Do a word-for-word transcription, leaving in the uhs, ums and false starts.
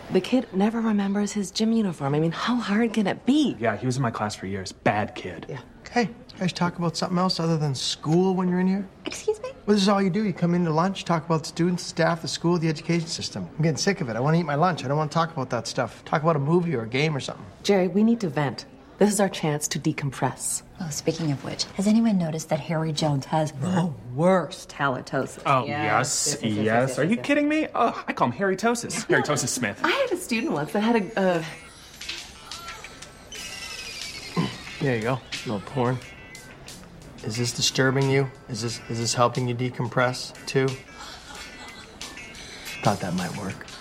The kid never remembers his gym uniform. I mean, how hard can it be? Yeah, he was in my class for years. Bad kid. Yeah. Hey, you guys talk about something else other than school when you're in here? Excuse me? Well, this is all you do. You come into lunch, talk about the students, staff, the school, the education system. I'm getting sick of it. I want to eat my lunch. I don't want to talk about that stuff. Talk about a movie or a game or something. Jerry, we need to vent. This is our chance to decompress. Oh, speaking of which, has anyone noticed that Harry Jones has the worst halitosis? Oh, yes, yes, yes, yes, yes. Are you kidding me? Oh, I call him Harry Tosis. Harry Tosis Smith. I had a student once that had a... Uh... There you go. A little porn. Is this disturbing you? Is this is this helping you decompress, too? Thought that might work.